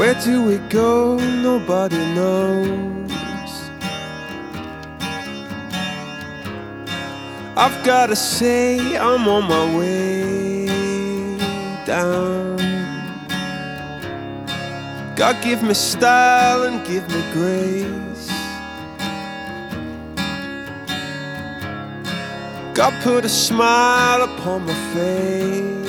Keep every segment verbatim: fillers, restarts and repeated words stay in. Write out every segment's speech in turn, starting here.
Where do we go? Nobody knows. I've gotta say I'm on my way down. God give me style and give me grace. God put a smile upon my face.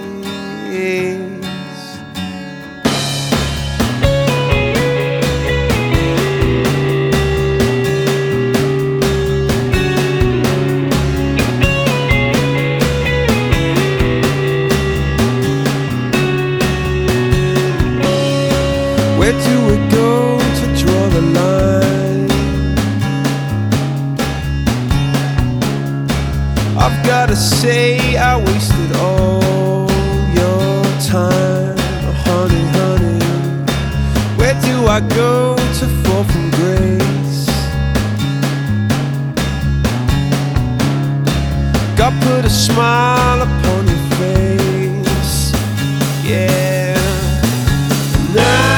Where do we go to draw the line? I've gotta say I wasted all your time, honey, honey. Where do I go to fall from grace? God put a smile upon your face, yeah. Now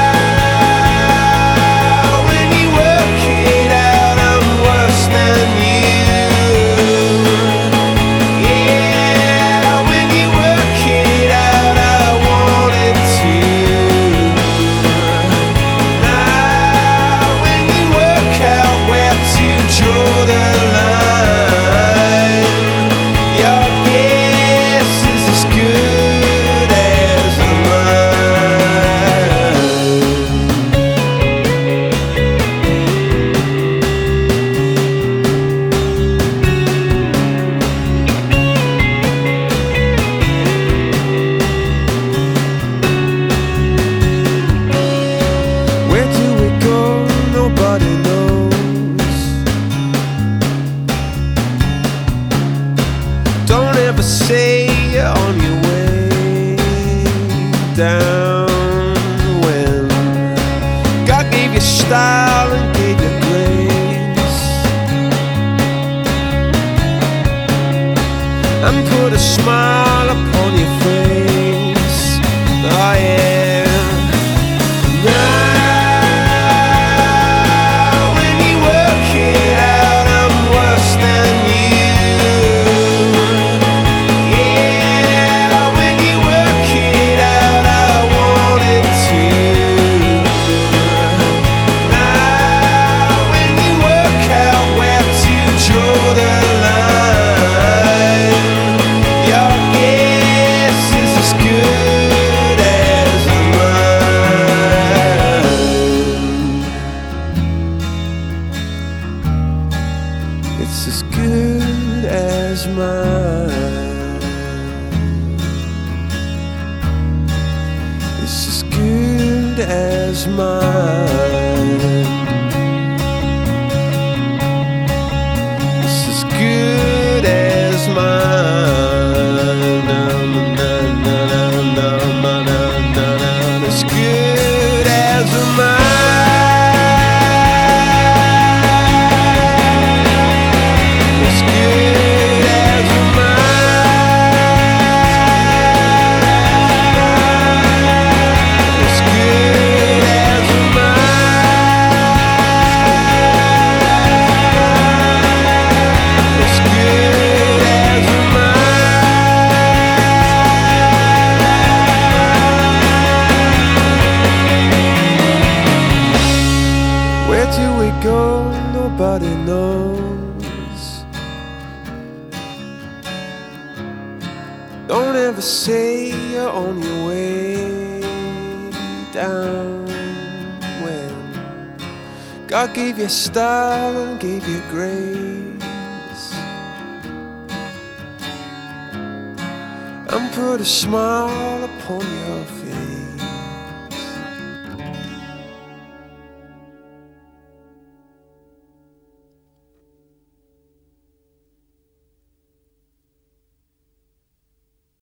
say you're on your way down when God gave you style and gave you grace and put a smile upon your face. Oh yeah. Now when you work it out, I'm worse than you. It's as good as mine. It's as good as mine. It's as good as mine. Na, na, na, na, na, na, na, na. As good as mine. Where do we go? Nobody knows. Don't ever say you're on your way down when God gave you style and gave you grace and put a smile upon your face.